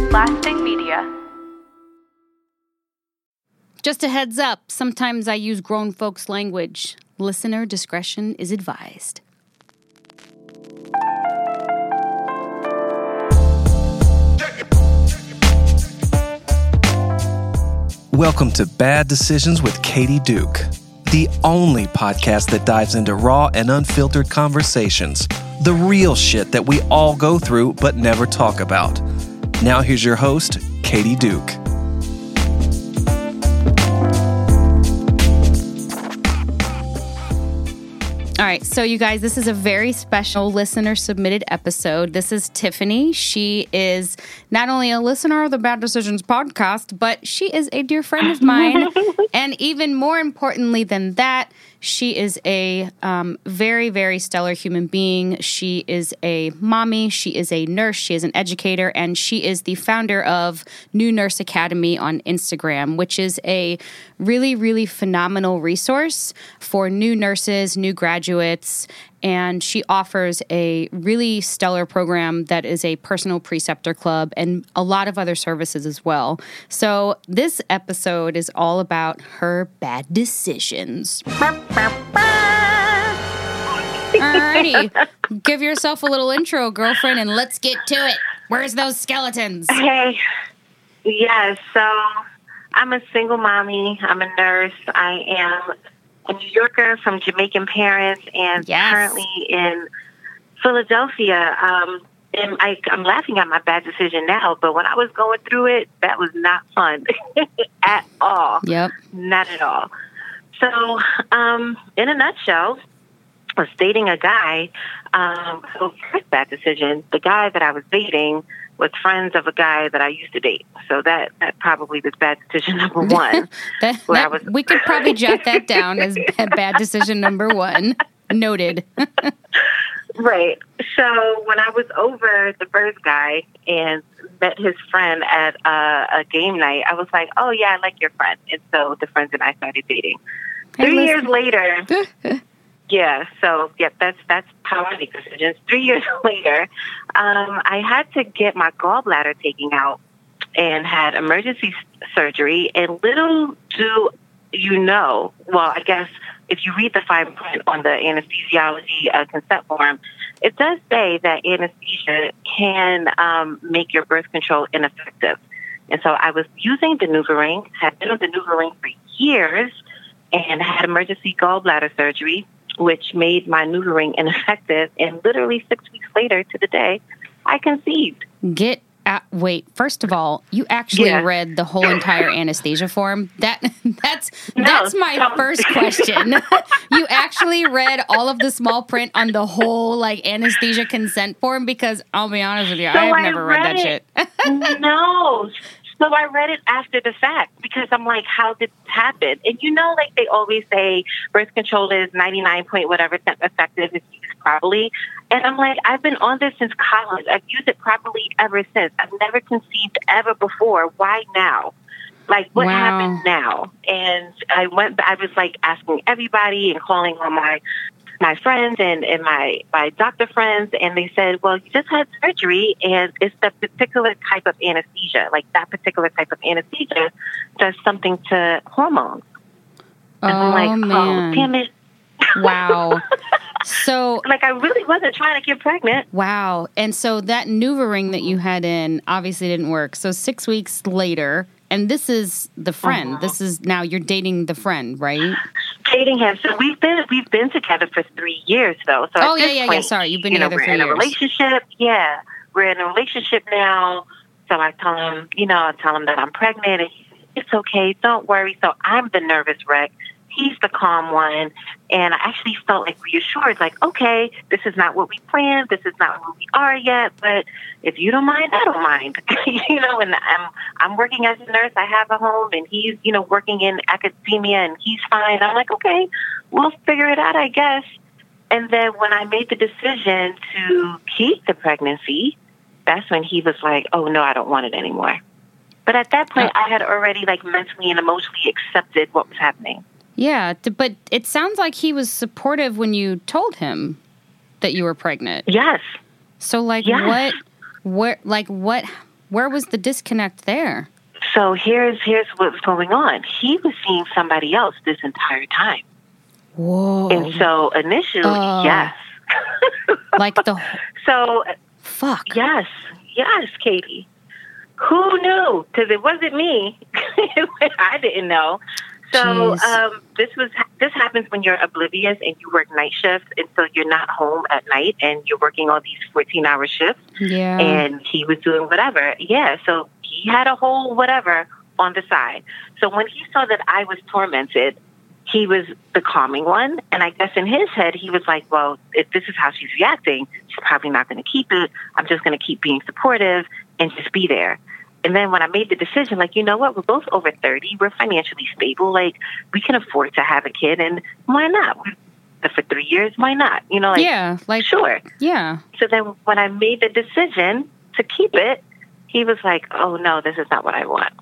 Lasting Media. Just a heads up, sometimes I use grown folks' language. Listener discretion is advised. Welcome to Bad Decisions with Katie Duke, the only podcast that dives into raw and unfiltered conversations, the real shit that we all go through but never talk about. Now here's your host, Katie Duke. All right, so you guys, this is a very special listener-submitted episode. This is Tiffany. She is not only a listener of the Bad Decisions podcast, but she is a dear friend of mine. And even more importantly than that, she is a very, very stellar human being. She is a mommy. She is a nurse. She is an educator. And she is the founder of New Nurse Academy on Instagram, which is a really, really phenomenal resource for new nurses, new graduates. And she offers a really stellar program that is a personal preceptor club and a lot of other services as well. So this episode is all about her bad decisions. Alrighty, give yourself a little intro, girlfriend, and let's get to it. Where's those skeletons? Hey, yes, so I'm a single mommy. I'm a nurse. I am a New Yorker from Jamaican parents and currently in Philadelphia. And I'm laughing at my bad decision now, but when I was going through it, that was not fun at all. Yep. Not at all. So, in a nutshell, I was dating a guy. So first bad decision, the guy that I was dating was friends of a guy that I used to date. So that probably was bad decision number one. We could probably jot that down as bad decision number one. Noted. Right. So when I was over the first guy and met his friend at a game night, I was like, oh, yeah, I like your friend. And so the friends and I started dating. 3 years later... that's how I make decisions. 3 years later, I had to get my gallbladder taken out and had emergency surgery. And little do you know, well, I guess if you read the fine print on the anesthesiology consent form, it does say that anesthesia can make your birth control ineffective. And so I was using the NuvaRing, had been on the NuvaRing for years, and had emergency gallbladder surgery, which made my NuvaRing ineffective. And literally 6 weeks later to the day, I conceived. Wait, first of all, you actually read the whole entire anesthesia form? That's my first question. You actually read all of the small print on the whole anesthesia consent form? Because I'll be honest with you, I've never read that shit. No. So I read it after the fact because I'm like, how did this happen? And they always say birth control is 99 point whatever effective if used properly. And I'm like, I've been on this since college. I've used it properly ever since. I've never conceived ever before. Why now? What happened now? And I was asking everybody and calling on my friends and my doctor friends, and they said, well, you just had surgery, and it's the particular type of anesthesia. That particular type of anesthesia does something to hormones. And I'm man. Oh, damn it. Wow. So, I really wasn't trying to get pregnant. Wow. And so that NuvaRing that you had in obviously didn't work. So 6 weeks later, and this is the friend. This is now you're dating the friend, right? Dating him. So we've been together for 3 years, though. So point, Sorry, you've been together for 3 years. We're in a relationship. Yeah, we're in a relationship now. So I tell him, that I'm pregnant, and he says, it's okay, don't worry. So I'm the nervous wreck. He's the calm one. And I actually felt reassured, okay, this is not what we planned. This is not who we are yet. But if you don't mind, I don't mind. And I'm working as a nurse. I have a home, and he's, working in academia, and he's fine. I'm like, okay, we'll figure it out, I guess. And then when I made the decision to keep the pregnancy, that's when he was like, oh, no, I don't want it anymore. But at that point, I had already mentally and emotionally accepted what was happening. Yeah, but it sounds like he was supportive when you told him that you were pregnant. Yes. So, what Where was the disconnect there? So here's what was going on. He was seeing somebody else this entire time. Whoa. And so initially, yes. Like So, fuck. Yes, Katie. Who knew? Because it wasn't me. I didn't know. So this happens when you're oblivious and you work night shifts, and so you're not home at night and you're working all these 14-hour shifts. Yeah. And he was doing whatever. Yeah, so he had a whole whatever on the side. So when he saw that I was tormented, he was the calming one. And I guess in his head, he was like, well, if this is how she's reacting, she's probably not going to keep it. I'm just going to keep being supportive and just be there. And then when I made the decision, like, you know what, we're both over 30. We're financially stable. Like, we can afford to have a kid. And why not? We've been for 3 years. Why not? You know, like, yeah, like, sure. Yeah. So then when I made the decision to keep it, he was like, oh, no, this is not what I want.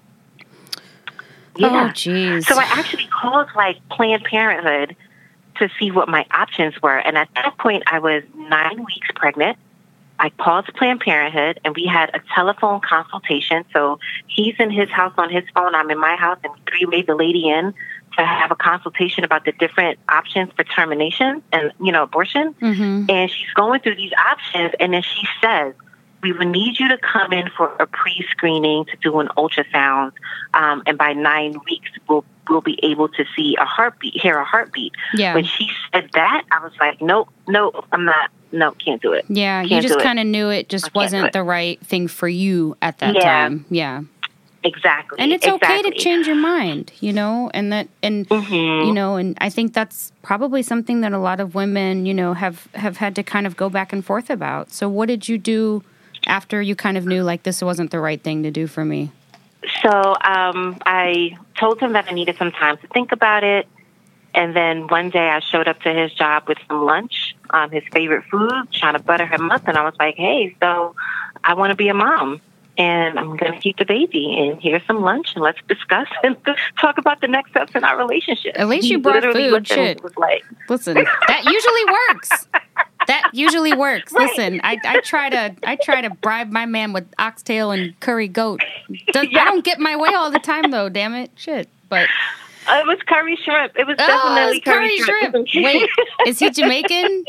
Yeah. Oh, jeez. So I actually called, like, Planned Parenthood to see what my options were. And at that point, I was 9 weeks pregnant. I called Planned Parenthood, and we had a telephone consultation. So he's in his house on his phone. I'm in my house, and we three-wayed the lady in to have a consultation about the different options for termination and, you know, abortion. Mm-hmm. And she's going through these options, and then she says, we will need you to come in for a pre-screening to do an ultrasound, and by 9 weeks, we'll be able to see a heartbeat, hear a heartbeat. Yeah. When she said that, I was like, nope, I'm not. No, can't do it. Yeah, you just kind of knew it just wasn't the right thing for you at that time. Yeah. Exactly. And it's okay to change your mind, you know, and you know, and I think that's probably something that a lot of women, you know, have had to kind of go back and forth about. So what did you do after you kind of knew, like, this wasn't the right thing to do for me? So I told him that I needed some time to think about it. And then one day I showed up to his job with some lunch, his favorite food, trying to butter him up. And I was like, hey, so I want to be a mom, and I'm going to keep the baby, and here's some lunch, and let's discuss and talk about the next steps in our relationship. At least you brought food. Shit. Was like, listen, that usually works. That usually works. Right. Listen, I try to bribe my man with oxtail and curry goat. I don't get my way all the time, though. Damn it, shit. But it was curry shrimp. It was definitely curry shrimp. Wait, is he Jamaican?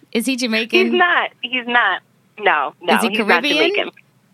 He's not. No. Is he Caribbean? Not Jamaican.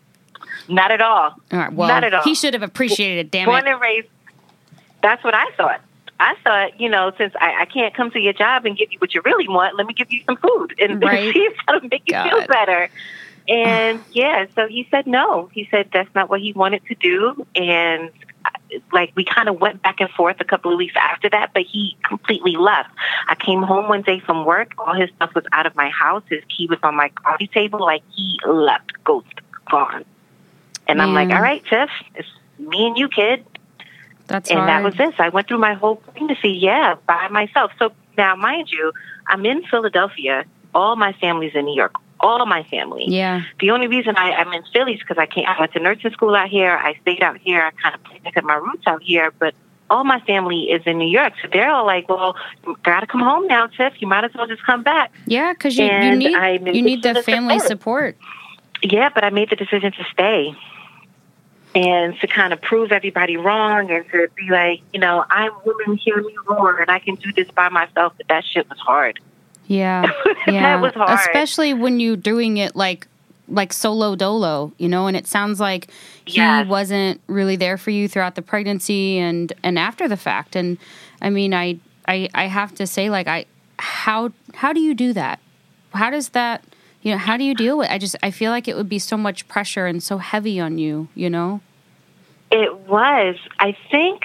Not at all. All right. Well, not at all. He should have appreciated it. Damn Born and raised. That's what I thought. I thought, you know, since I can't come to your job and give you what you really want, let me give you some food and see if that'll make you feel better. And so he said no. He said that's not what he wanted to do. And like, we kind of went back and forth a couple of weeks after that, but he completely left. I came home one day from work. All his stuff was out of my house. His key was on my coffee table. Like, he left, ghost, gone. And I'm like, all right, Tiff, it's me and you, kid. That's and hard. That was this. I went through my whole pregnancy, by myself. So now, mind you, I'm in Philadelphia. All my family's in New York. All of my family. Yeah. The only reason I'm in Philly is because I went to nursing school out here. I stayed out here. I kind of planted my roots out here. But all my family is in New York. So they're all like, well, you got to come home now, Tiff. You might as well just come back. Yeah, because you need the family support. Yeah, but I made the decision to stay. And to kind of prove everybody wrong and to be like, you know, I'm woman, hear me roar, and I can do this by myself. But that shit was hard. Yeah. That was hard. Especially when you're doing it like solo dolo, you know, and it sounds like he wasn't really there for you throughout the pregnancy and after the fact. And I mean, I have to say, like, how do you do that? How does that, you know, how do you deal with it? I feel like it would be so much pressure and so heavy on you, you know? It was. I think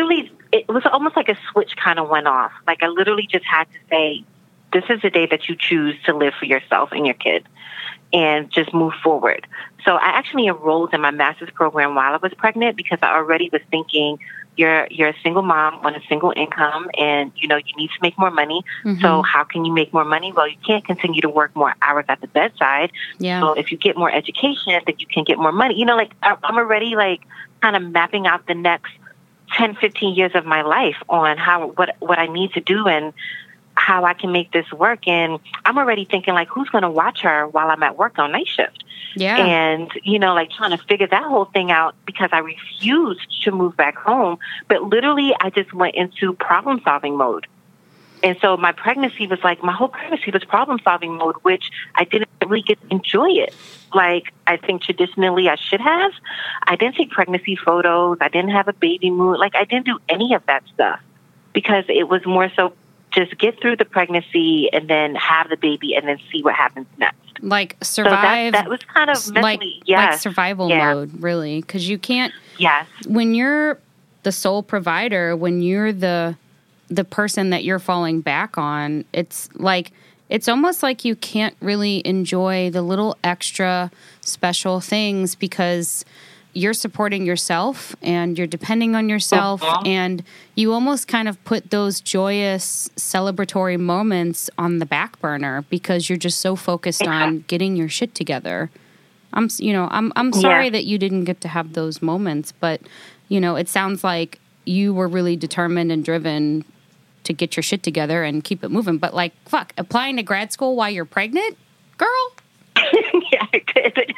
it was almost like a switch kind of went off. Like, I literally just had to say, this is the day that you choose to live for yourself and your kid and just move forward. So I actually enrolled in my master's program while I was pregnant because I already was thinking, you're a single mom on a single income and, you know, you need to make more money. Mm-hmm. So how can you make more money? Well, you can't continue to work more hours at the bedside. Yeah. So if you get more education, then you can get more money. You know, like, I'm already, like, kind of mapping out the next 10, 15 years of my life on what I need to do and how I can make this work. And I'm already thinking, like, who's going to watch her while I'm at work on night shift? Yeah. And, like trying to figure that whole thing out because I refused to move back home. But literally, I just went into problem-solving mode. And so my whole pregnancy was problem-solving mode, which I didn't really get to enjoy it. Like, I think traditionally I should have. I didn't take pregnancy photos. I didn't have a baby mood. Like, I didn't do any of that stuff because it was more so just get through the pregnancy and then have the baby and then see what happens next. Like survive. So that was kind of mentally, like survival mode, really. Because you can't, when you're the sole provider, when you're the person that you're falling back on, it's almost like you can't really enjoy the little extra special things because you're supporting yourself and you're depending on yourself, and you almost kind of put those joyous celebratory moments on the back burner because you're just so focused on getting your shit together. I'm sorry that you didn't get to have those moments, but it sounds like you were really determined and driven to get your shit together and keep it moving. But like, fuck, applying to grad school while you're pregnant, girl? Yeah, I did.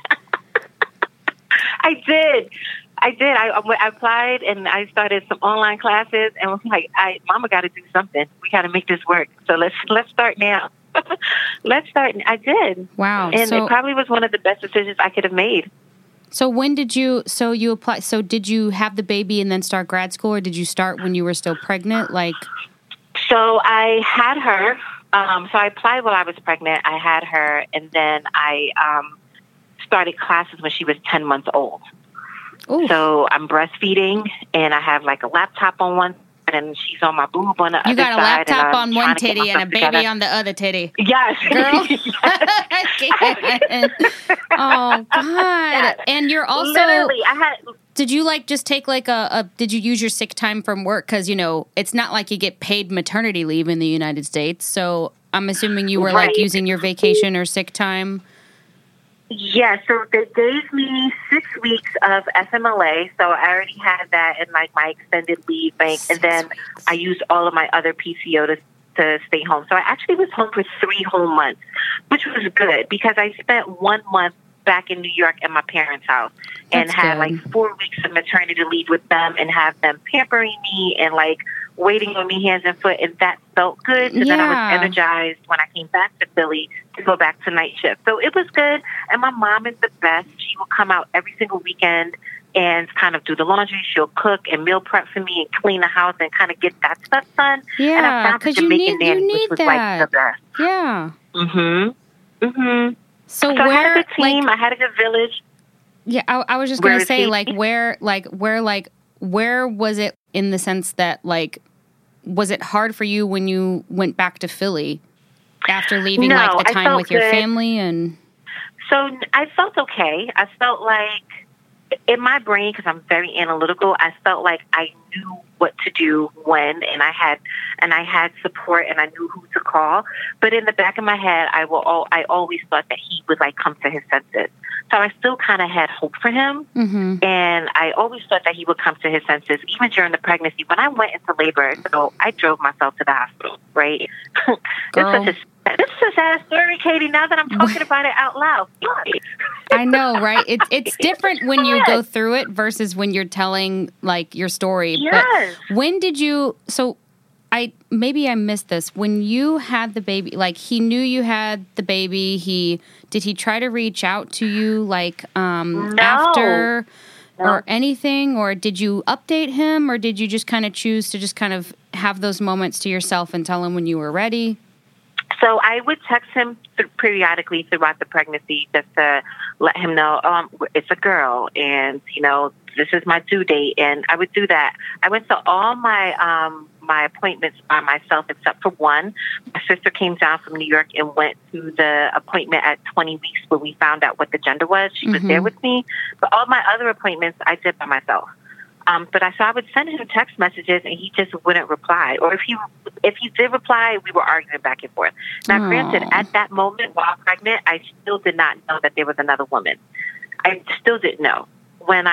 I did. I applied and I started some online classes and was like, Mama got to do something. We got to make this work. So let's start now. Let's start. I did. Wow. And it probably was one of the best decisions I could have made. So when did you apply? So did you have the baby and then start grad school, or did you start when you were still pregnant? So I had her. So I applied while I was pregnant. I had her, and then I started classes when she was 10 months old. Ooh. So I'm breastfeeding, and I have like a laptop on one side, and she's on my boob on the other side. You got a laptop on one titty and a baby on the other titty. Yes. Girl. Oh, God. Yes. And you're also... Literally, Did you just take did you use your sick time from work? Because, it's not like you get paid maternity leave in the United States. So I'm assuming you were using your vacation or sick time. Yeah, so they gave me 6 weeks of FMLA, so I already had that in my extended leave bank, and then I used all of my other PTO to stay home. So I actually was home for 3 whole months, which was good because I spent 1 month back in New York at my parents' house and had 4 weeks of maternity leave with them and have them pampering me and waiting on me hands and foot, and that felt good. So then I was energized when I came back to Philly to go back to night shift. So it was good. And my mom is the best. She will come out every single weekend and kind of do the laundry. She'll cook and meal prep for me and clean the house and kind of get that stuff done. Yeah, because you need that. The best. Yeah. Mm-hmm. Mm-hmm. So I had a good team. I had a good village. Yeah, I was just gonna say, where was it in the sense that was it hard for you when you went back to Philly after leaving the time with your family? And so I felt okay. I felt like in my brain, because I'm very analytical, I felt like I knew what to do when, and I had support, and I knew who to call. But in the back of my head, I always thought that he would come to his senses. So I still kind of had hope for him, and I always thought that he would come to his senses, even during the pregnancy. When I went into labor, so I drove myself to the hospital, right? This is a sad story, Katie, now that I'm talking about it out loud. I know, right? It's different when you go through it versus when you're telling, your story. Yes. But when did you... So maybe I missed this. When you had the baby, he knew you had the baby. Did he try to reach out to you No. after or anything? Or did you update him? Or did you just kind of choose to just kind of have those moments to yourself and tell him when you were ready? So I would text him periodically throughout the pregnancy just to let him know, it's a girl, and, this is my due date. And I would do that. I went to all my my appointments by myself except for one. My sister came down from New York and went to the appointment at 20 weeks where we found out what the gender was. She was there with me. But all my other appointments I did by myself. But I would send him text messages, and he just wouldn't reply. Or if he did reply, we were arguing back and forth. Now, granted, at that moment while pregnant, I still did not know that there was another woman. I still didn't know. When I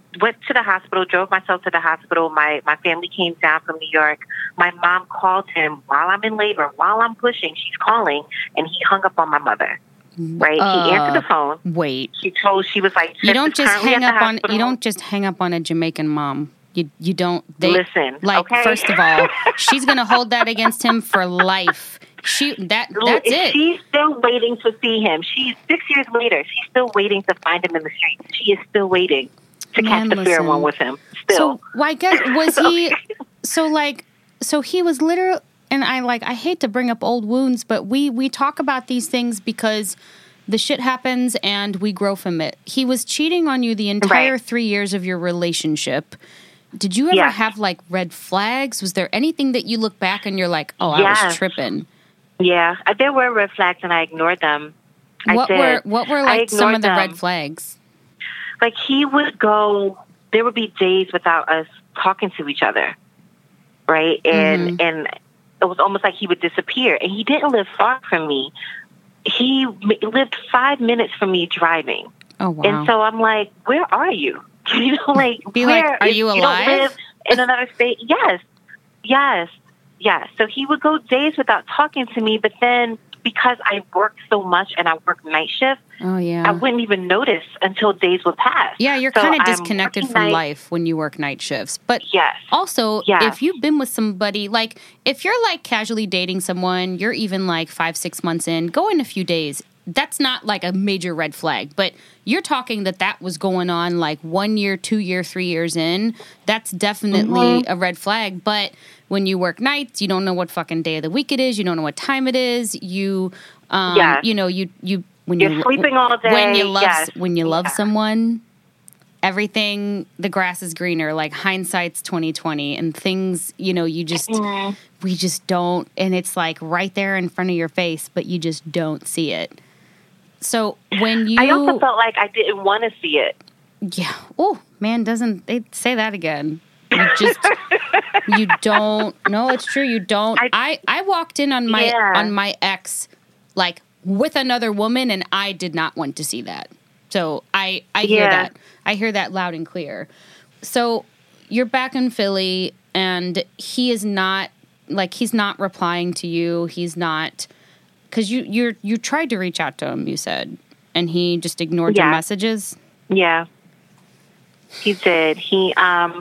went to the hospital, drove myself to the hospital. My family came down from New York. My mom called him while I'm in labor, while I'm pushing. She's calling, and he hung up on my mother. Right? He answered the phone. Wait. She was like, you don't just hang up on. You don't just hang up on a Jamaican mom. You don't. Listen. Like, okay? First of all, she's gonna hold that against him for life. That's it. She's still waiting to see him. She's 6 years later. She's still waiting to find him in the streets. She is still waiting to catch the fair one with him. Still. So, why was he? So he was literally. And I hate to bring up old wounds, but we talk about these things because the shit happens and we grow from it. He was cheating on you the entire 3 years of your relationship. Did you ever have like red flags? Was there anything that you look back and you're like, oh, I was tripping? Yeah, there were red flags and I ignored them. What were like some of the red flags? Like he would go, there would be days without us talking to each other, right? And it was almost like he would disappear. And he didn't live far from me. He lived 5 minutes from me driving. Oh, wow. And so I'm like, where are you? You know, like, are you alive? You don't live in another state? Yes. So he would go days without talking to me, but then because I worked so much and I worked night shift, I wouldn't even notice until days would pass. Yeah, you're kind of disconnected from life when you work night shifts. But also, if you've been with somebody, like if you're like casually dating someone, you're even like 5-6 months in, go in a few days. That's not like a major red flag, but you're talking that was going on like 1 year, 2 year, 3 years in. That's definitely a red flag. But when you work nights, you don't know what fucking day of the week it is. You don't know what time it is. You, you know, when you're sleeping all day. When you love someone, everything, the grass is greener. Like hindsight's 20/20, and things, you know, we just don't, and it's like right there in front of your face, but you just don't see it. So I also felt like I didn't want to see it. Yeah. Oh man, doesn't they say that again? You don't. No, it's true. You don't. I walked in on my ex like with another woman, and I did not want to see that. So I hear that. I hear that loud and clear. So you're back in Philly, and he is not he's not replying to you. He's not, because you tried to reach out to him, you said, and he just ignored your messages. Yeah, he did. He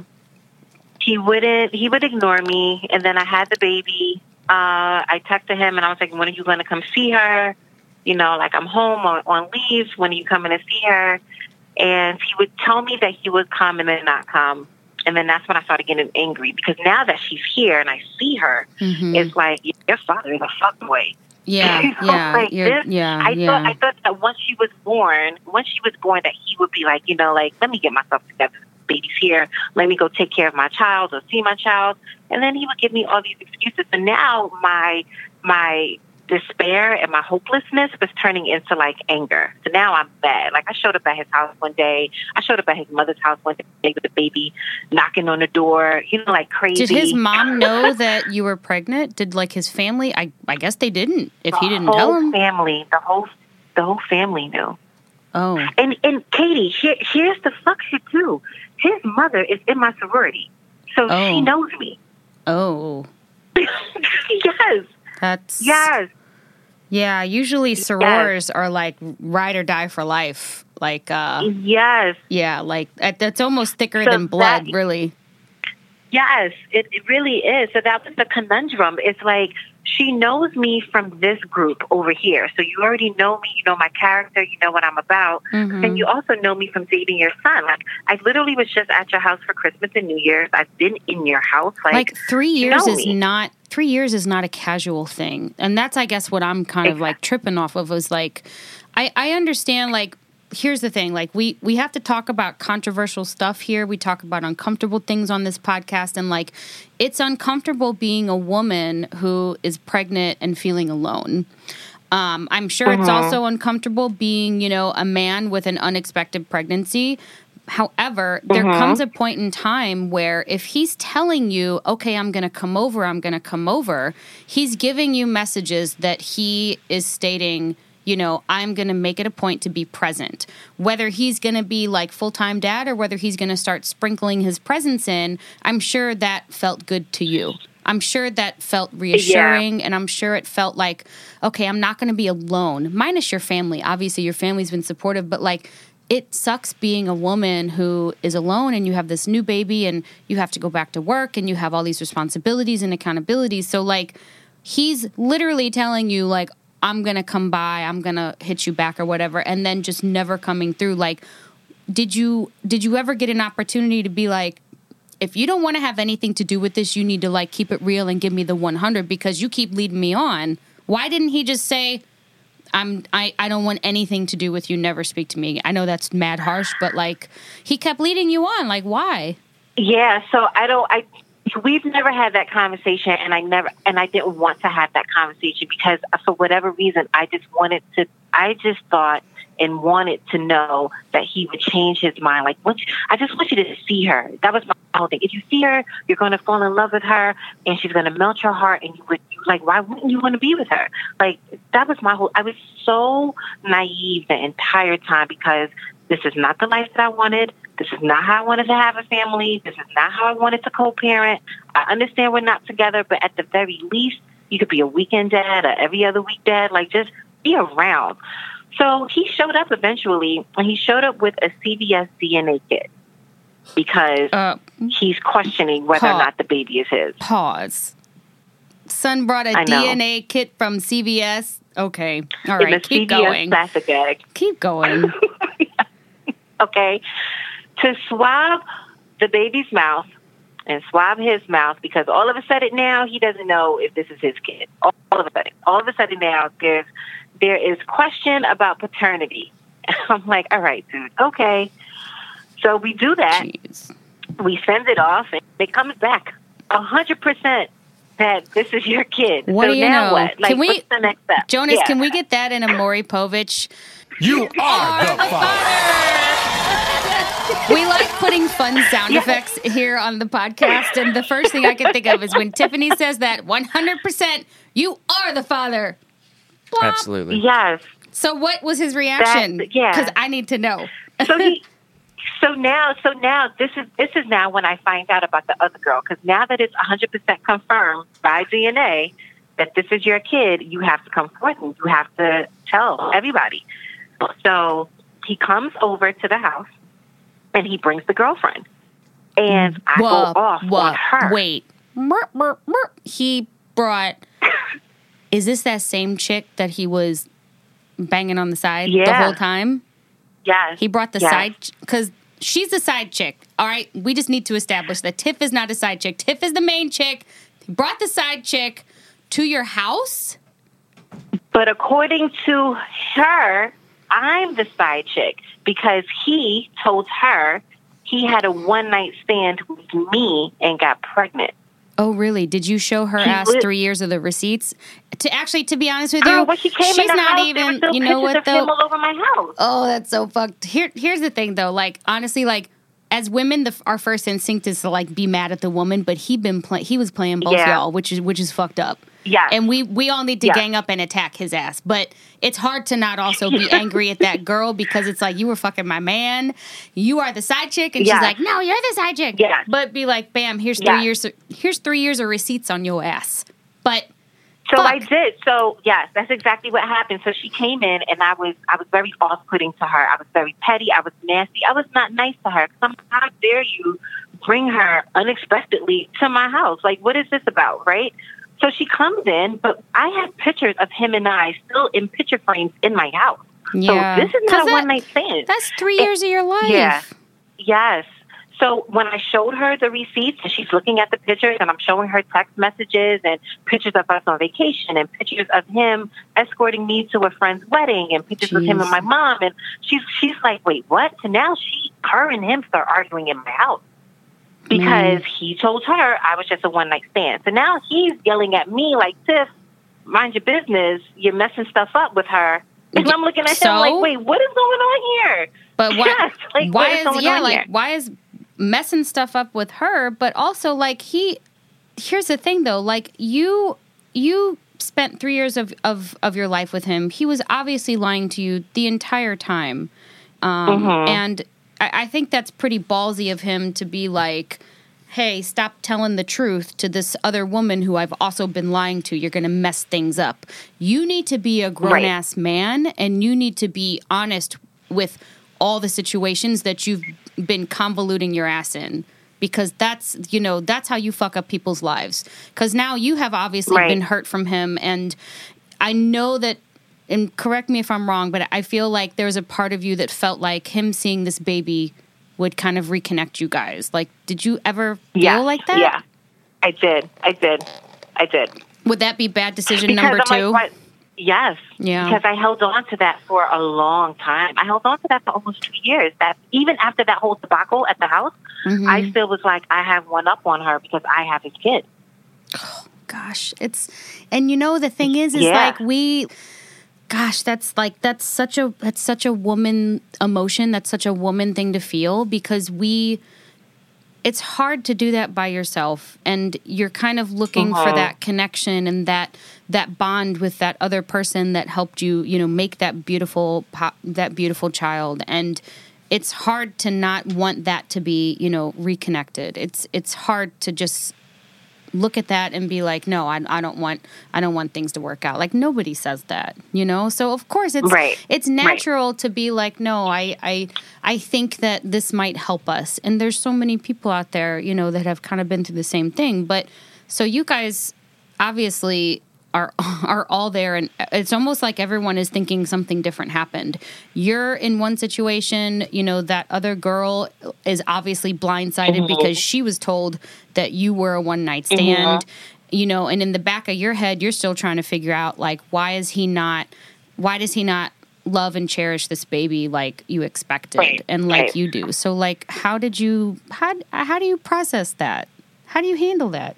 would ignore me, and then I had the baby. I texted him, and I was like, when are you going to come see her? You know, like, I'm home on leave. When are you coming to see her? And he would tell me that he would come and then not come. And then that's when I started getting angry, because now that she's here and I see her, it's like, your father is a fuckboy. Yeah, you know, I thought that once she was born, that he would be like, you know, like, let me get myself together. Baby's here. Let me go take care of my child or see my child. And then he would give me all these excuses. And now my despair and my hopelessness was turning into like anger. So now I'm bad. Like, I showed up at his house one day. I showed up at his mother's house one day with the baby knocking on the door, you know, like crazy. Did his mom know that you were pregnant? Did like his family? I guess they didn't. If he didn't tell them, the whole family knew. Oh, and Katie, here's the fuck shit too. His mother is in my sorority, so she knows me. Oh, yes. Yeah, usually sorors are like ride or die for life. Like, yes. Yeah, like that's almost thicker than blood, really. Yes, it really is. So that was the conundrum. It's like, she knows me from this group over here. So you already know me. You know my character. You know what I'm about. And you also know me from dating your son. Like, I literally was just at your house for Christmas and New Year's. I've been in your house. Like 3 years is not 3 years is not a casual thing. And that's, I guess, what I'm kind of like tripping off of, was like, I understand, like, here's the thing, like, we have to talk about controversial stuff here. We talk about uncomfortable things on this podcast, and like, it's uncomfortable being a woman who is pregnant and feeling alone. I'm sure it's also uncomfortable being, you know, a man with an unexpected pregnancy. However, there comes a point in time where if he's telling you, okay, I'm going to come over, he's giving you messages that he is stating, you know, I'm going to make it a point to be present. Whether he's going to be like full-time dad or whether he's going to start sprinkling his presence in, I'm sure that felt good to you. I'm sure that felt reassuring, and I'm sure it felt like, okay, I'm not going to be alone. Minus your family. Obviously, your family's been supportive, but like, it sucks being a woman who is alone and you have this new baby and you have to go back to work and you have all these responsibilities and accountabilities. So like, he's literally telling you like, I'm going to come by, I'm going to hit you back or whatever, and then just never coming through. Like, did you ever get an opportunity to be like, if you don't want to have anything to do with this, you need to like keep it real and give me the 100 because you keep leading me on? Why didn't he just say, I don't want anything to do with you, never speak to me? I know that's mad harsh, but like, he kept leading you on. Like, why? Yeah, so we've never had that conversation, and I didn't want to have that conversation because for whatever reason, I just thought and wanted to know that he would change his mind. Like, I just want you to see her. That was my whole thing. If you see her, you're going to fall in love with her, and she's going to melt your heart, and why wouldn't you want to be with her? Like, that was I was so naive the entire time because this is not the life that I wanted. This is not how I wanted to have a family. This is not how I wanted to co-parent. I understand we're not together, but at the very least, you could be a weekend dad or every other week dad. Like, just be around. So he showed up eventually, and he showed up with a CVS DNA kit because he's questioning whether or not the baby is his. Pause. Son brought a DNA kit from CVS. Okay. All right. Keep CVS going. Plastic bag. Keep going. Okay. To swab the baby's mouth and swab his mouth, because all of a sudden now he doesn't know if this is his kid. All of a sudden now there is question about paternity. I'm like, all right, dude, okay. So we do that. Jeez. We send it off, and it comes back 100% that this is your kid. What so do you now know? what? Like, what's the next step? Jonas, can we get that in a Maury Povich? You are the father. We like putting fun sound effects here on the podcast, and the first thing I can think of is when Tiffany says that 100%, you are the father. Blah. Absolutely. Yes. So what was his reaction? Because I need to know. So now this is now when I find out about the other girl, because now that it's 100% confirmed by DNA that this is your kid, you have to come forth and you have to tell everybody. So he comes over to the house and he brings the girlfriend, and I go off on her. Wait, he brought. Is this that same chick that he was banging on the side the whole time? Yes. He brought the side, because she's the side chick. All right, we just need to establish that Tiff is not a side chick. Tiff is the main chick. He brought the side chick to your house? But according to her, I'm the side chick because he told her he had a one-night stand with me and got pregnant. Oh, really? Did you show her ass 3 years of the receipts? To be honest with you, when she came she's in the not house, even. there were still You know what pictures though? of him all over my house. Oh, that's so fucked. Here's the thing though. Like honestly, like as women, our first instinct is to like be mad at the woman, but he was playing both y'all, which is fucked up. Yeah. And we all need to gang up and attack his ass. But it's hard to not also be angry at that girl because it's like, you were fucking my man. You are the side chick. And she's like, no, you're the side chick. Yeah. But be like, bam, here's 3 years. Here's 3 years of receipts on your ass. But so I did. So yes, that's exactly what happened. So she came in and I was very off-putting to her. I was very petty. I was nasty. I was not nice to her. How dare you bring her unexpectedly to my house? Like, what is this about, right? So she comes in, but I have pictures of him and I still in picture frames in my house. Yeah. So this is not a one-night stand. That's 3 years of your life. Yeah. Yes. So when I showed her the receipts and she's looking at the pictures and I'm showing her text messages and pictures of us on vacation and pictures of him escorting me to a friend's wedding and pictures of him and my mom. And she's like, wait, what? So now her and him start arguing in my house. Because he told her I was just a one-night stand. So now he's yelling at me like, Tiff, mind your business. You're messing stuff up with her. And I'm looking at him like, wait, what is going on here? But why why is messing stuff up with her? But also, like, here's the thing, though. Like, you spent 3 years of your life with him. He was obviously lying to you the entire time. And I think that's pretty ballsy of him to be like, hey, stop telling the truth to this other woman who I've also been lying to. You're going to mess things up. You need to be a grown-ass man, and you need to be honest with all the situations that you've been convoluting your ass in. Because that's how you fuck up people's lives. Because now you have obviously been hurt from him. And I know that, and correct me if I'm wrong, but I feel like there's a part of you that felt like him seeing this baby would kind of reconnect you guys. Like, did you ever feel like that? Yeah, I did. Would that be bad decision number 2? Like, yes. Yeah. Because I held on to that for a long time. I held on to that for almost 2 years. That even after that whole debacle at the house, I still was like, I have one up on her because I have his kid. Oh, gosh. And the thing is like gosh, that's such a woman emotion. That's such a woman thing to feel because it's hard to do that by yourself. And you're kind of looking for that connection and that bond with that other person that helped you, make that beautiful child. And it's hard to not want that to be, reconnected. It's hard to just look at that and be like, no, I don't want things to work out. Like nobody says that, So of course it's natural to be like, no, I think that this might help us. And there's so many people out there, that have kind of been through the same thing. But so you guys obviously are all there, and it's almost like everyone is thinking something different happened. You're in one situation, that other girl is obviously blindsided because she was told that you were a one-night stand, and in the back of your head, you're still trying to figure out, like, why does he not love and cherish this baby like you expected and like you do? So, like, how do you process that? How do you handle that?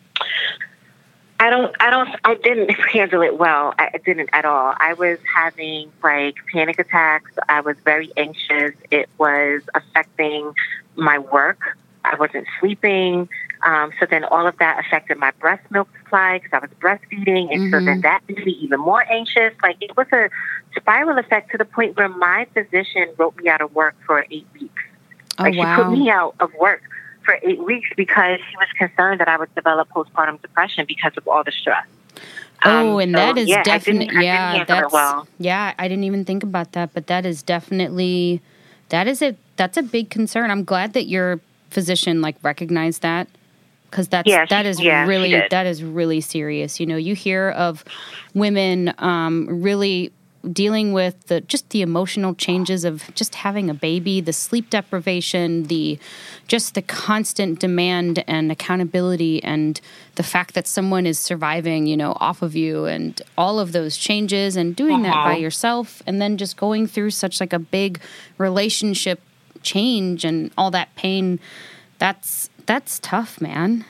I didn't handle it well. I didn't at all. I was having like panic attacks. I was very anxious. It was affecting my work. I wasn't sleeping. So then all of that affected my breast milk supply because I was breastfeeding. And so then that made me even more anxious. Like it was a spiral effect to the point where my physician wrote me out of work for 8 weeks. She put me out of work for 8 weeks because she was concerned that I would develop postpartum depression because of all the stress. That is definitely, I didn't even think about that, but that is definitely, that's a big concern. I'm glad that your physician recognized that because that is really serious. You hear of women really dealing with the emotional changes of just having a baby, the sleep deprivation, the constant demand and accountability, and the fact that someone is surviving, off of you, and all of those changes, and doing that by yourself, and then just going through such a big relationship change and all that pain. That's tough, man.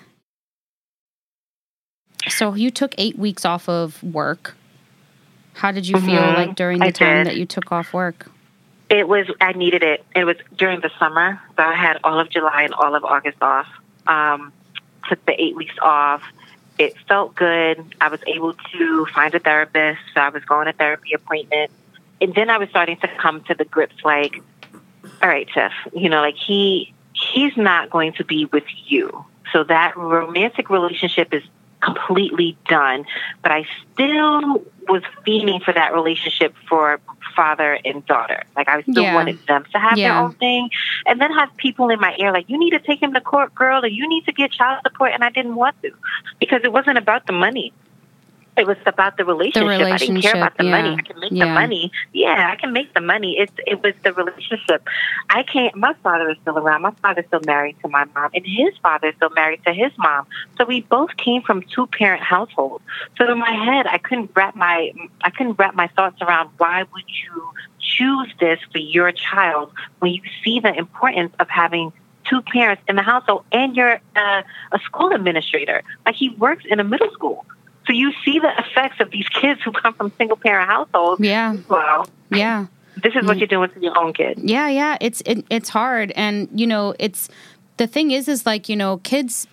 So you took 8 weeks off of work. How did you feel during the time that you took off work? I needed it. It was during the summer. So I had all of July and all of August off. Took the 8 weeks off. It felt good. I was able to find a therapist. So I was going to therapy appointments. And then I was starting to come to the grips like, all right, Tiff, he's not going to be with you. So that romantic relationship is completely done, but I still was fiending for that relationship for father and daughter. Like I still wanted them to have their own thing, and then have people in my ear like, you need to take him to court, girl, or you need to get child support, and I didn't want to because it wasn't about the money. It was about the relationship. I didn't care about the money. I can make the money. Yeah, I can make the money. It was the relationship. My father is still around. My father's still married to my mom, and his father is still married to his mom. So we both came from 2-parent households. So in my head, I couldn't wrap my thoughts around why would you choose this for your child when you see the importance of having 2 parents in the household, and you're a school administrator. Like he works in a middle school. So you see the effects of these kids who come from single-parent households. Yeah. Wow. Yeah. This is what you're doing to your own kid. Yeah. It's hard. And, it's the thing is kids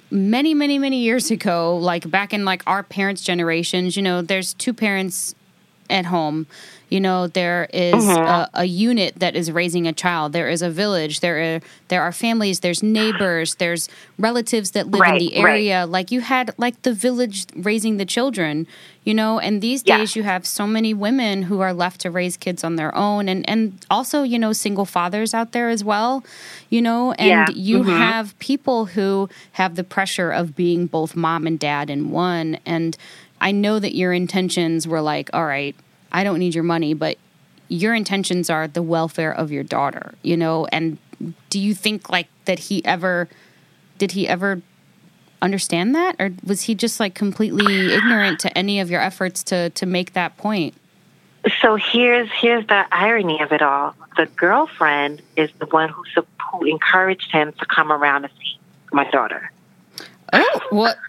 many, many, many years ago, like back in like our parents' generations, you know, there's two parents at home. You know, there is a unit that is raising a child. There is a village. There are families. There's neighbors. There's relatives that live in the area. Right. Like you had like the village raising the children, you know, and these days you have so many women who are left to raise kids on their own and also, you know, single fathers out there as well, you know, and you have people who have the pressure of being both mom and dad in one. And I know that your intentions were like, all right, I don't need your money, but your intentions are the welfare of your daughter, you know? And do you think like did he ever understand that? Or was he just like completely ignorant to any of your efforts to make that point? So here's the irony of it all. The girlfriend is the one who encouraged him to come around to see my daughter. Oh, what?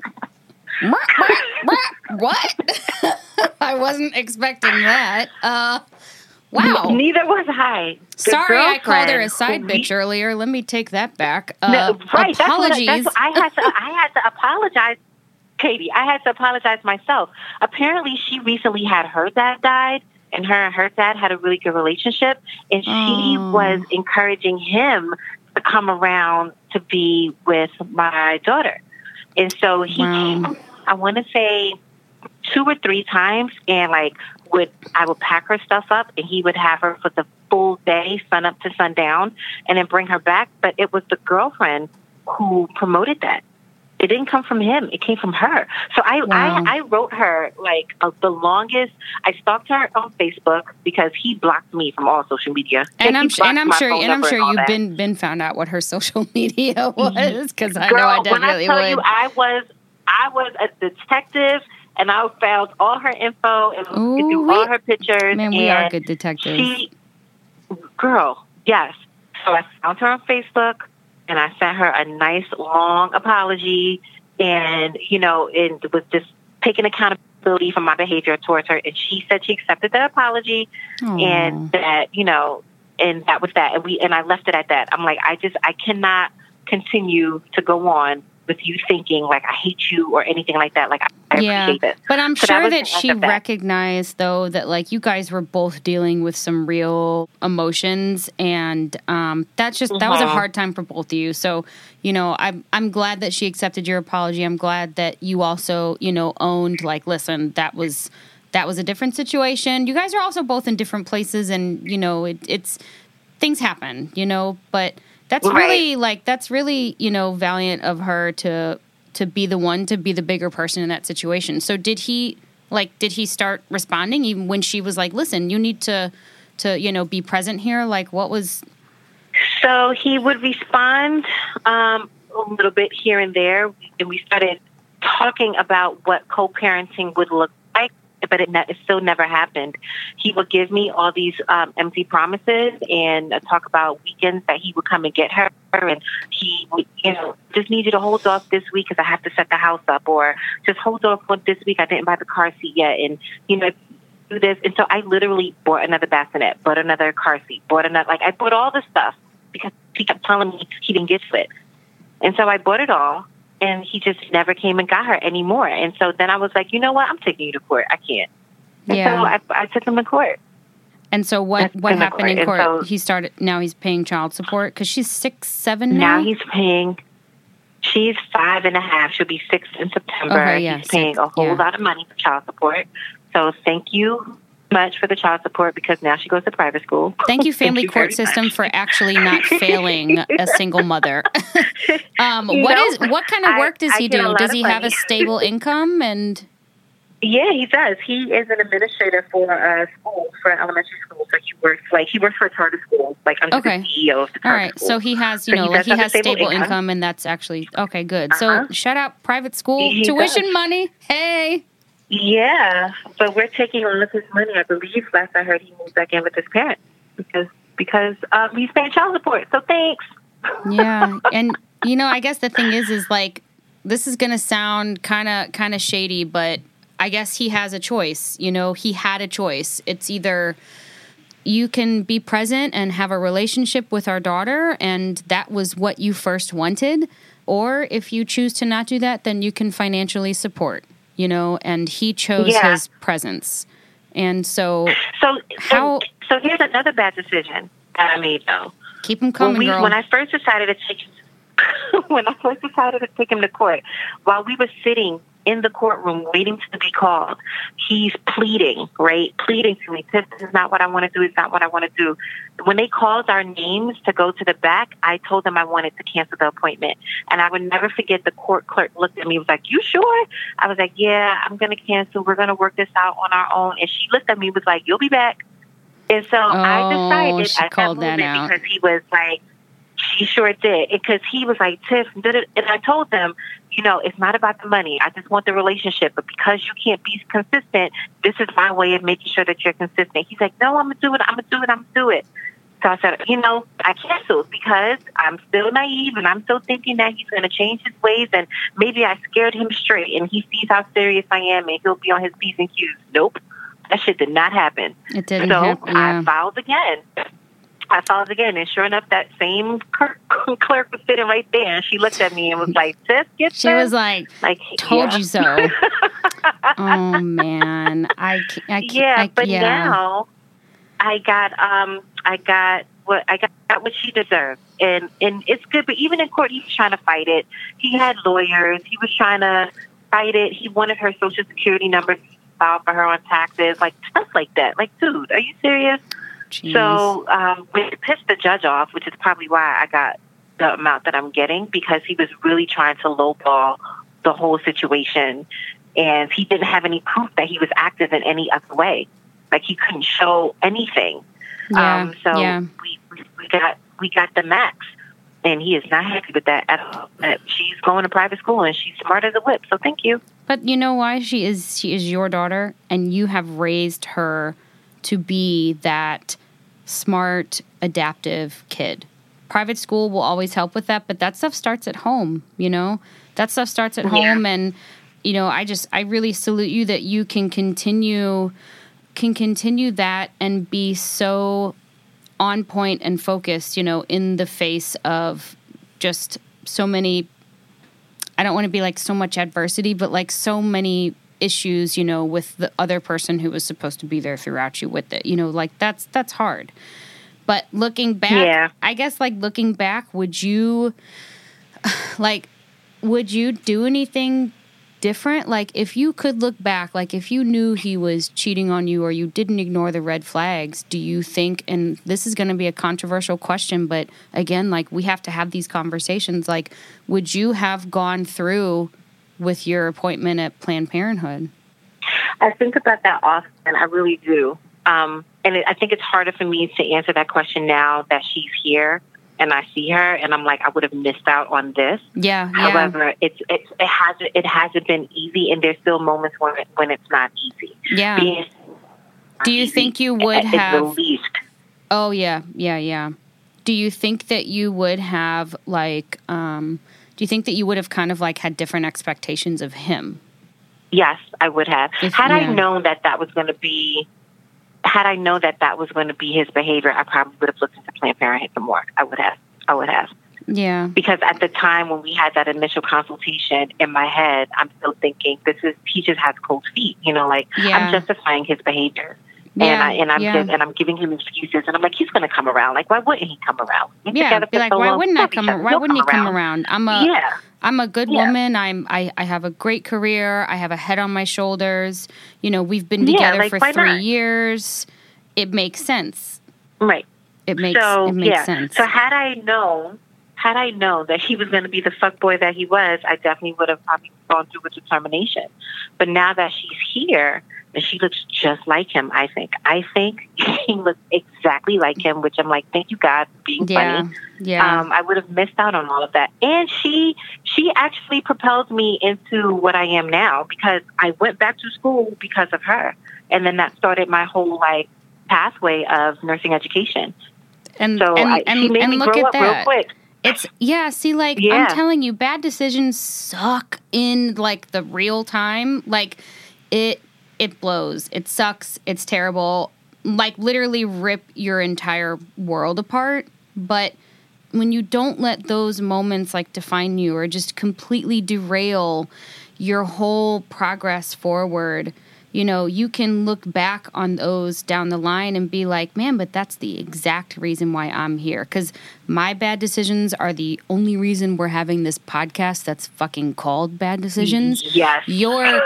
What? I wasn't expecting that. Wow. Neither was I. Sorry, I called her a side bitch earlier. Let me take that back. Right. Apologies. I had to apologize, Katie. I had to apologize myself. Apparently, she recently had her dad died, and her dad had a really good relationship, and she was encouraging him to come around to be with my daughter. And so he came, I want to say 2 or 3 times, and like I would pack her stuff up, and he would have her for the full day, sun up to sundown, and then bring her back. But it was the girlfriend who promoted that. It didn't come from him; it came from her. So I wrote her like the longest. I stalked her on Facebook because he blocked me from all social media. And I'm sure you've been found out what her social media was, because I know I definitely would. When I tell you, I was a detective. And I found all her info and through all her pictures. Man, we are good detectives. Yes. So I found her on Facebook, and I sent her a nice long apology, and and was just taking accountability for my behavior towards her. And she said she accepted that apology, and that and that was that. And I left it at that. I'm like, I cannot continue to go on with you thinking like I hate you or anything like that. Like I appreciate this. But I'm sure that she recognized though that like you guys were both dealing with some real emotions, and that was a hard time for both of you. So, I'm glad that she accepted your apology. I'm glad that you also, owned like, listen, that was a different situation. You guys are also both in different places, and it's things happen, but that's really valiant of her to be the one to be the bigger person in that situation. So did he start responding even when she was like, listen, you need to be present here? Like what was... So he would respond a little bit here and there, and we started talking about what co-parenting would look like, but it still never happened. He would give me all these empty promises and talk about weekends that he would come and get her, and he would, just need you to hold off this week because I have to set the house up, or just hold off on this week, I didn't buy the car seat yet, and do this. And so I literally bought another bassinet, bought another car seat, I bought all this stuff because he kept telling me he didn't get to it. And so I bought it all. And he just never came and got her anymore. And so then I was like, you know what? I'm taking you to court. I can't. And so I took him to court. And so what happened in court? So, now he's paying child support because she's 6, 7 now? Now she's 5.5. She'll be 6 in September. Okay, yeah, he's paying a whole lot of money for child support. So thank you much for the child support, because now she goes to private school. Thank you, family court system, for actually not failing a single mother. What kind of work does he do? Does he have a stable income? And yeah, he does. He is an administrator for a school, for an elementary school. So he works for a charter school, like under the CEO of the charter school. All right, so he has, he has stable income, and that's actually okay. Good. So shout out private school tuition money. Hey. Yeah, but we're taking all of his money. I believe last I heard he moved back in with his parents because he's paying child support. So thanks. Yeah, and I guess the thing is like, this is gonna sound kind of shady, but I guess he has a choice. He had a choice. It's either you can be present and have a relationship with our daughter, and that was what you first wanted. Or if you choose to not do that, then you can financially support, and he chose his presence. And so here's another bad decision that I made, though. Keep him coming, girl. When I first decided to take him to court, while we were sitting in the courtroom waiting to be called, he's pleading to me, Tiff, this is not what I want to do, it's not what I want to do. When they called our names to go to the back, I told them I wanted to cancel the appointment. And I would never forget, the court clerk looked at me and was like, you sure? I was like, yeah, I'm going to cancel. We're going to work this out on our own. And she looked at me and was like, you'll be back. And so I decided she at called that that moment, out. because he was like, she sure did. Because he was like, Tiff, and I told them, it's not about the money. I just want the relationship. But because you can't be consistent, this is my way of making sure that you're consistent. He's like, no, I'm going to do it. So I said, I canceled because I'm still naive and I'm still thinking that he's going to change his ways, and maybe I scared him straight and he sees how serious I am and he'll be on his P's and Q's. Nope. That shit did not happen. It didn't happen. I filed again. And sure enough, that same clerk was sitting right there, and she looked at me and was like, Tiff, get this. She was like told you so. Oh, man. Now I got what she deserved. And it's good, but even in court, he was trying to fight it. He had lawyers. He was trying to fight it. He wanted her Social Security number to file for her on taxes, like stuff like that. Like, dude, are you serious? Jeez. So we pissed the judge off, which is probably why I got the amount that I'm getting, because he was really trying to lowball the whole situation, and he didn't have any proof that he was active in any other way. Like, he couldn't show anything. We got the max, and he is not happy with that at all. She's going to private school, and she's smart as a whip, so thank you. But you know why? She is your daughter, and you have raised her to be that smart, adaptive kid. Private school will always help with that, but that stuff starts at home, That stuff starts at home, and, I really salute you that you can continue that and be so on point and focused, in the face of just so many, I don't want to be like so much adversity, but like so many issues, with the other person who was supposed to be there throughout you with it, like that's hard. But looking back, I guess looking back, would you do anything different? Like, if you could look back, like if you knew he was cheating on you or you didn't ignore the red flags, do you think, and this is going to be a controversial question, but again, we have to have these conversations, would you have gone through with your appointment at Planned Parenthood? I think about that often. I really do. I think it's harder for me to answer that question now that she's here and I see her, and I'm like, I would have missed out on this. Yeah. However, it hasn't been easy, and there's still moments when it's not easy. Yeah. Do you think you would have? At least. Oh yeah. Do you think that you would have do you think that you would have kind of had different expectations of him? Yes, I would have. Had I known that was going to be his behavior, I probably would have looked into Planned Parenthood some more. I would have. Yeah. Because at the time when we had that initial consultation, in my head, I'm still thinking, he just has cold feet. I'm justifying his behavior. Yeah, and I'm giving him excuses, and I'm like, he's going to come around. Like, why wouldn't he come around? Why wouldn't he come around? I'm a good woman. I have a great career. I have a head on my shoulders. We've been together for 3 years. It makes sense. Right. It makes sense. So had I known that he was going to be the fuckboy that he was, I definitely would have probably gone through with determination. But now that she's here, and she looks just like him, I think he looks exactly like him, which I'm like, thank you, God, for being funny. Yeah. I would have missed out on all of that. And she actually propelled me into what I am now, because I went back to school because of her. And then that started my whole pathway of nursing education. And so she made me look grow at up that. real quick. I'm telling you, bad decisions suck in the real time. It blows. It sucks. It's terrible. Literally rip your entire world apart. But don't let those moments like define you or just completely derail your whole progress forward, you know, you can look back on those down the line and be like, man, but that's the exact reason why I'm here. Because my bad decisions are the only reason we're having this podcast that's fucking called Bad Decisions. Yes. Your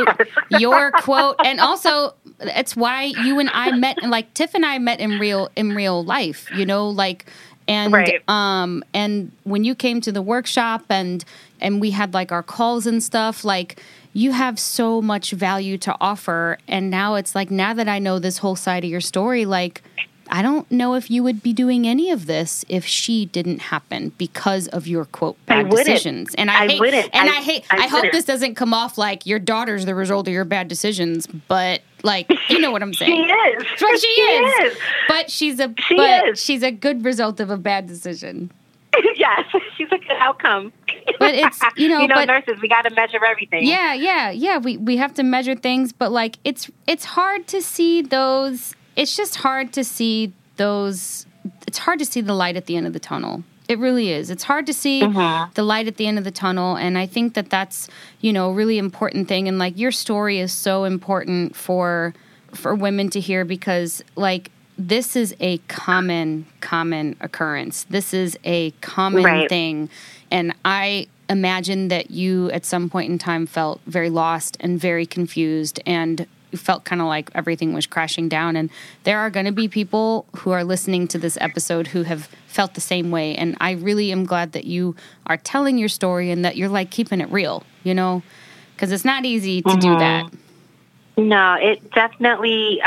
quote. And also, it's why you and I met, and like Tiff and I met in real life, you know, like, and, right. And when you came to the workshop and we had like our calls and stuff, like, you have so much value to offer. And now it's like, now that I know this whole side of your story, like, I don't know if you would be doing any of this if she didn't happen because of your quote bad decisions. And I hope this doesn't come off like your daughter's the result of your bad decisions, but like, you know what I'm saying? She is. Well, she is. But she's a good result of a bad decision. Yes, she's a good outcome. But it's, you know, but nurses, we got to measure everything. Yeah. We have to measure things, but like it's hard to see those. It's just hard to see those. It's hard to see the light at the end of the tunnel. It really is. It's hard to see the light at the end of the tunnel, and I think that that's, you know, a really important thing. And like your story is so important for women to hear because like. This is a common occurrence. This is a common thing. And I imagine that you at some point in time felt very lost and very confused and felt kind of like everything was crashing down. And there are going to be people who are listening to this episode who have felt the same way. And I really am glad that you are telling your story and that you're like keeping it real, you know, because it's not easy to do that. No, it definitely,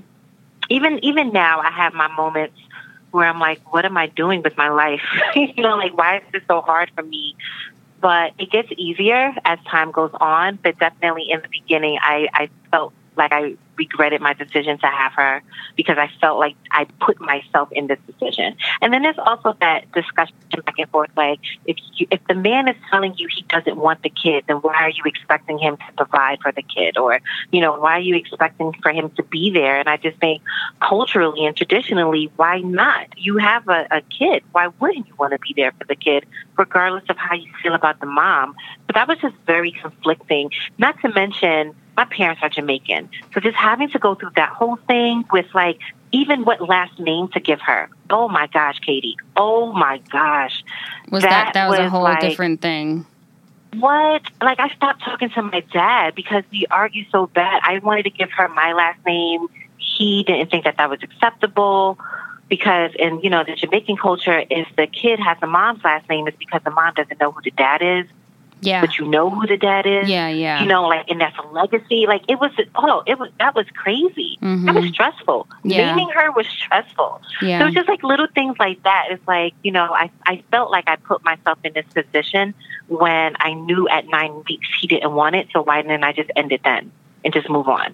even now, I have my moments where I'm like, what am I doing with my life? You know, like, why is this so hard for me? But it gets easier as time goes on. But definitely in the beginning, I felt like I regretted my decision to have her because I felt like I put myself in this decision. And then there's also that discussion back and forth, like if the man is telling you he doesn't want the kid, then why are you expecting him to provide for the kid? Or, you know, why are you expecting for him to be there? And I just think culturally and traditionally, why not? You have a kid. Why wouldn't you want to be there for the kid, regardless of how you feel about the mom? But that was just very conflicting, not to mention my parents are Jamaican. So just having to go through that whole thing with like, even what last name to give her. Oh my gosh, Katie. Oh my gosh. That was a whole different thing. What? Like I stopped talking to my dad because we argued so bad. I wanted to give her my last name. He didn't think that was acceptable because in, you know, the Jamaican culture, if the kid has a mom's last name, it's because the mom doesn't know who the dad is. Yeah. But you know who the dad is. Yeah. You know, like, and that's a legacy. Like, that was crazy. That was stressful. Yeah. Naming her was stressful. Yeah. So it was just like little things like that. It's like, you know, I felt like I put myself in this position when I knew at 9 weeks he didn't want it. So why didn't I just end it then and just move on?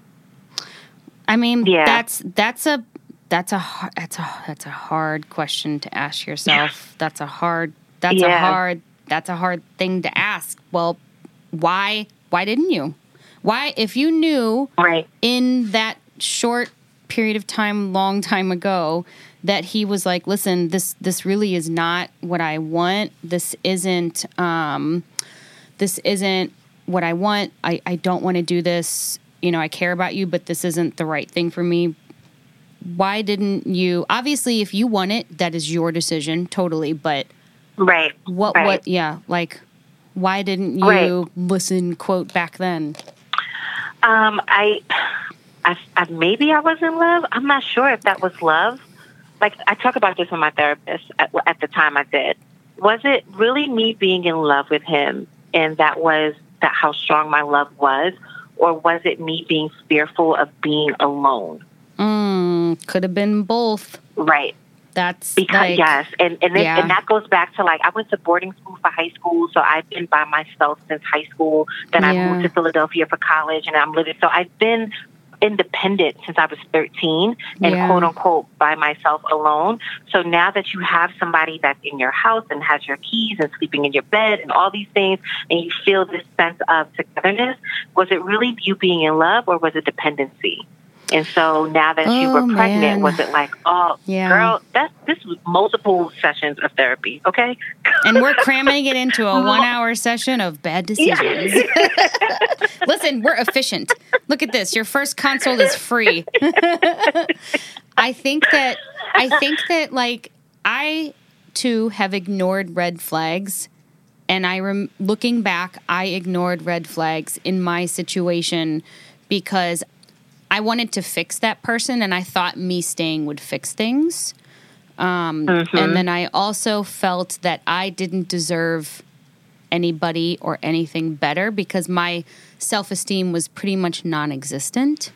I mean, that's a hard question to ask yourself. That's a hard thing to ask. Well, why didn't you? Why, if you knew in that short period of time, long time ago, that he was like, listen, this really is not what I want. This isn't what I want. I don't want to do this. You know, I care about you, but this isn't the right thing for me. Why didn't you? Obviously, if you want it, that is your decision, totally. But why didn't you listen, quote, back then? Maybe I was in love. I'm not sure if that was love. Like, I talk about this with my therapist at the time I did. Was it really me being in love with him and that how strong my love was? Or was it me being fearful of being alone? Could have been both. Right. That's because like, yes, and that goes back to like I went to boarding school for high school, so I've been by myself since high school. Then I moved to Philadelphia for college, and I'm living. So I've been independent since I was 13, and quote unquote by myself alone. So now that you have somebody that's in your house and has your keys and sleeping in your bed and all these things, and you feel this sense of togetherness, was it really you being in love or was it dependency? And so now that you were pregnant, man. was it like, oh, Yeah. girl, this was multiple sessions of therapy, okay? And we're cramming it into a 1-hour session of bad decisions. Listen, we're efficient. Look at this. Your first consult is free. I think that like I too have ignored red flags, and looking back, I ignored red flags in my situation because I wanted to fix that person, and I thought me staying would fix things. And then I also felt that I didn't deserve anybody or anything better because my self-esteem was pretty much non-existent.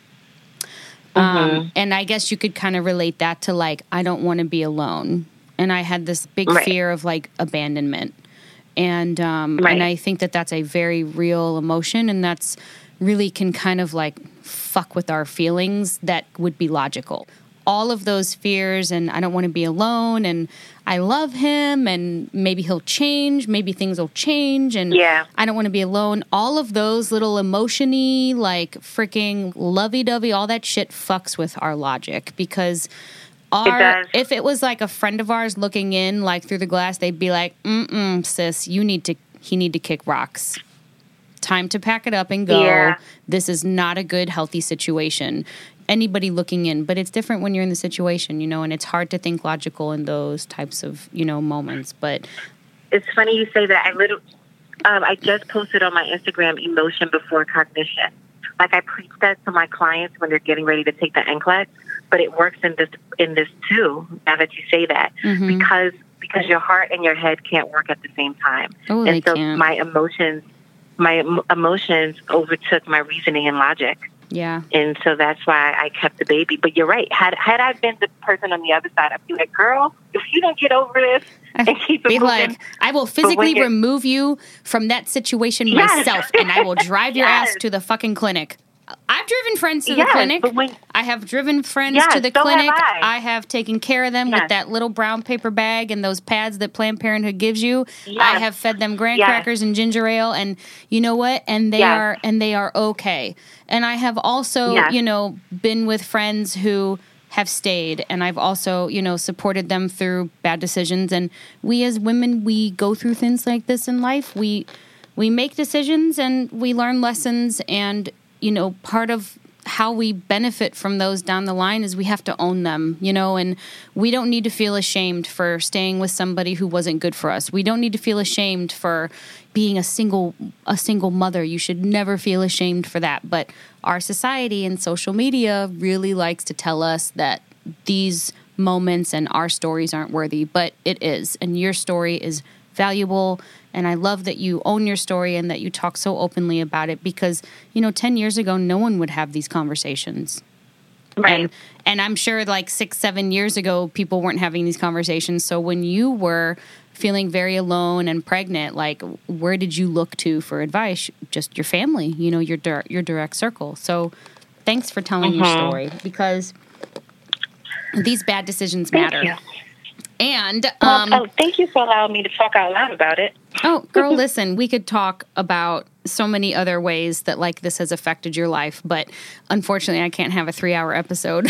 And I guess you could kind of relate that to like, I don't want to be alone. And I had this big fear of like abandonment. And and I think that that's a very real emotion, and that's really can kind of like fuck with our feelings that would be logical. All of those fears, and I don't want to be alone, and I love him, and maybe he'll change, maybe things will change, and I don't want to be alone. All of those little emotion-y, like freaking lovey-dovey, all that shit fucks with our logic because if it was like a friend of ours looking in like through the glass, they'd be like, sis, he need to kick rocks. Time to pack it up and go. Yeah. This is not a good, healthy situation. Anybody looking in, but it's different when you're in the situation, and it's hard to think logical in those types of, moments. But it's funny you say that. I just posted on my Instagram emotion before cognition. Like I preach that to my clients when they're getting ready to take the NCLEX, but it works in this too. Now that you say that, because your heart and your head can't work at the same time, and so can't. My emotions overtook my reasoning and logic. Yeah. And so that's why I kept the baby. But you're right. Had I been the person on the other side, I'd be like, girl, if you don't get over this and keep it moving. Like, I will physically remove you from that situation myself, and I will drive your ass to the fucking clinic. I've driven friends to the clinic. I have driven friends to the clinic. I have taken care of them with that little brown paper bag and those pads that Planned Parenthood gives you. I have fed them graham crackers and ginger ale, and you know what? And they are okay. And I have also, been with friends who have stayed, and I've also, supported them through bad decisions. And we as women, we go through things like this in life. We make decisions and we learn lessons, and part of how we benefit from those down the line is we have to own them, and we don't need to feel ashamed for staying with somebody who wasn't good for us. We don't need to feel ashamed for being a single mother. You should never feel ashamed for that. But our society and social media really likes to tell us that these moments and our stories aren't worthy, but it is. And your story is valuable. And I love that you own your story and that you talk so openly about it because, 10 years ago, no one would have these conversations. Right. And I'm sure like 6-7 years ago, people weren't having these conversations. So when you were feeling very alone and pregnant, like where did you look to for advice? Just your family, your direct circle. So thanks for telling your story because these bad decisions matter. Thank you. And thank you for allowing me to talk out loud about it. Oh, girl, listen, we could talk about so many other ways that like this has affected your life, but unfortunately I can't have a 3-hour episode.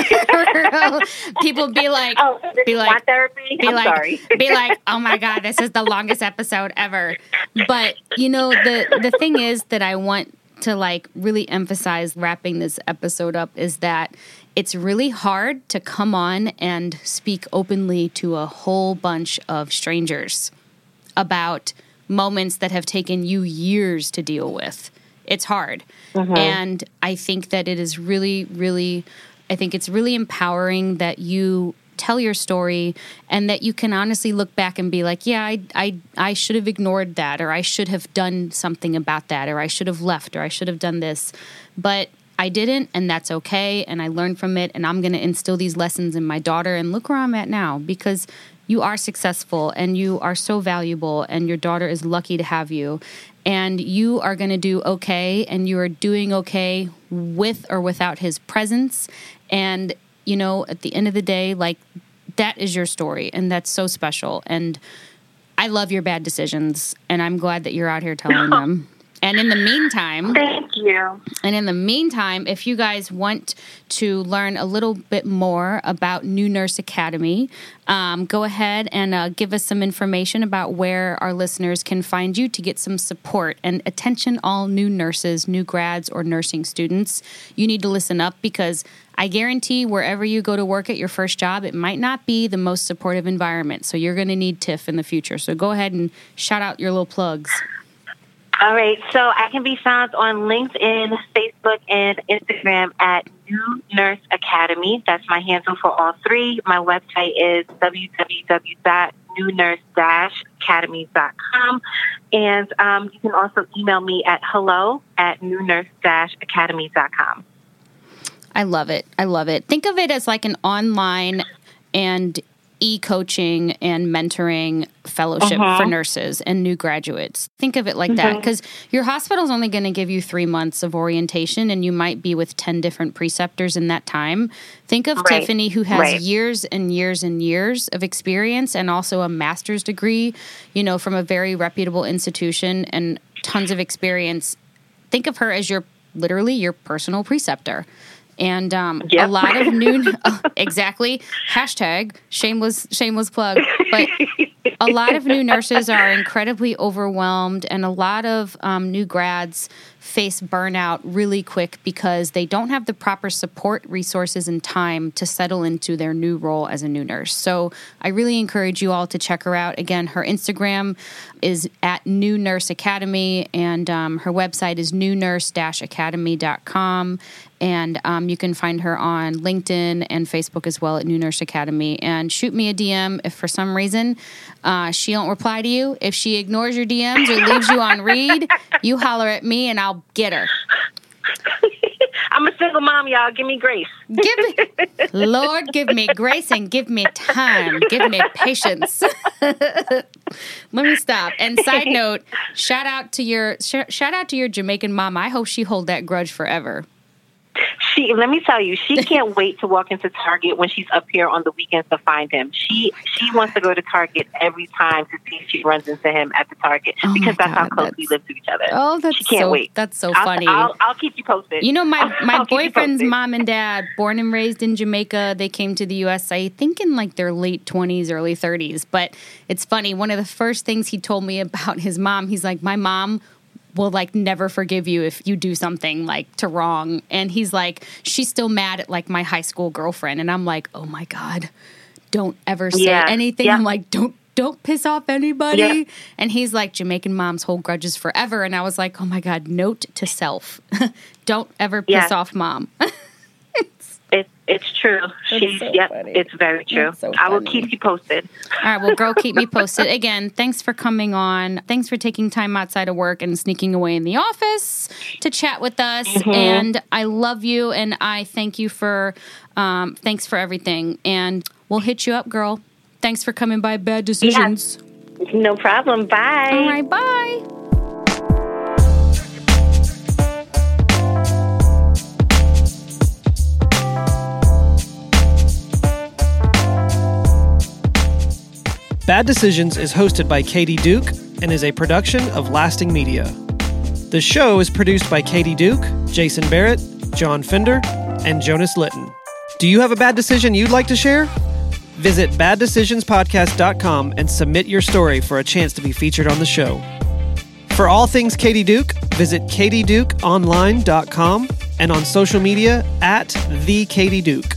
People be like, want therapy? Sorry. Be like, oh my God, this is the longest episode ever. But the thing is that I want to like really emphasize wrapping this episode up is that it's really hard to come on and speak openly to a whole bunch of strangers about moments that have taken you years to deal with. It's hard. And I think that it is really, really, it's really empowering that you tell your story and that you can honestly look back and be like, yeah, I should have ignored that, or I should have done something about that, or I should have left, or I should have done this. But I didn't, and that's okay, and I learned from it, and I'm going to instill these lessons in my daughter, and look where I'm at now, because you are successful, and you are so valuable, and your daughter is lucky to have you, and you are going to do okay, and you are doing okay with or without his presence, and, at the end of the day, like, that is your story, and that's so special, and I love your bad decisions, and I'm glad that you're out here telling them. And in the meantime, thank you. And in the meantime, if you guys want to learn a little bit more about New Nurse Academy, go ahead and give us some information about where our listeners can find you to get some support. And attention all new nurses, new grads, or nursing students. You need to listen up because I guarantee wherever you go to work at your first job, it might not be the most supportive environment. So you're going to need TIFF in the future. So go ahead and shout out your little plugs. All right, so I can be found on LinkedIn, Facebook, and Instagram at New Nurse Academy. That's my handle for all three. My website is www.newnurse-academy.com. And you can also email me at hello@newnurse-academy.com. I love it. I love it. Think of it as like an online and e-coaching and mentoring fellowship for nurses and new graduates. Think of it like that because your hospital's only going to give you 3 months of orientation and you might be with 10 different preceptors in that time. Think of Tiffany, who has years and years and years of experience and also a master's degree, you know, from a very reputable institution and tons of experience. Think of her as literally your personal preceptor. And a lot of new, exactly, hashtag shameless plug, but a lot of new nurses are incredibly overwhelmed and a lot of new grads face burnout really quick because they don't have the proper support, resources, and time to settle into their new role as a new nurse. So I really encourage you all to check her out. Again, her Instagram is at New Nurse Academy, and her website is newnurse-academy.com. And you can find her on LinkedIn and Facebook as well at New Nurse Academy. And shoot me a DM if for some reason she don't reply to you. If she ignores your DMs or leaves you on read, you holler at me and I'll get her. I'm a single mom, y'all. Give me grace. Lord, give me grace and give me time. Give me patience. Let me stop. And side note, shout out to your Jamaican mom. I hope she hold that grudge forever. Let me tell you, she can't wait to walk into Target when she's up here on the weekends to find him. She wants to go to Target every time to see if she runs into him at the Target because that's how close we live to each other. Oh, she can't wait. That's so funny. I'll keep you posted. You know, my boyfriend's mom and dad, born and raised in Jamaica, they came to the U.S., I think in like their late 20s, early 30s. But it's funny. One of the first things he told me about his mom, he's like, my mom will like never forgive you if you do something like to wrong. And he's like, she's still mad at like my high school girlfriend. And I'm like, oh my God, don't ever say anything. Yeah. I'm like, don't piss off anybody. Yeah. And he's like, Jamaican moms hold grudges forever. And I was like, oh my God, note to self. Don't ever piss off mom. It's true. It's very true. So I will keep you posted. All right, well, girl, keep me posted. Again, thanks for coming on. Thanks for taking time outside of work and sneaking away in the office to chat with us. And I love you, and I thank you for, thanks for everything. And we'll hit you up, girl. Thanks for coming by Bad Decisions. Yeah. No problem. Bye. All right, bye. Bad Decisions is hosted by Katie Duke and is a production of Lasting Media. The show is produced by Katie Duke, Jason Barrett, John Fender, and Jonas Litton. Do you have a bad decision you'd like to share? Visit baddecisionspodcast.com and submit your story for a chance to be featured on the show. For all things Katie Duke, visit katiedukeonline.com and on social media @TheKatieDuke.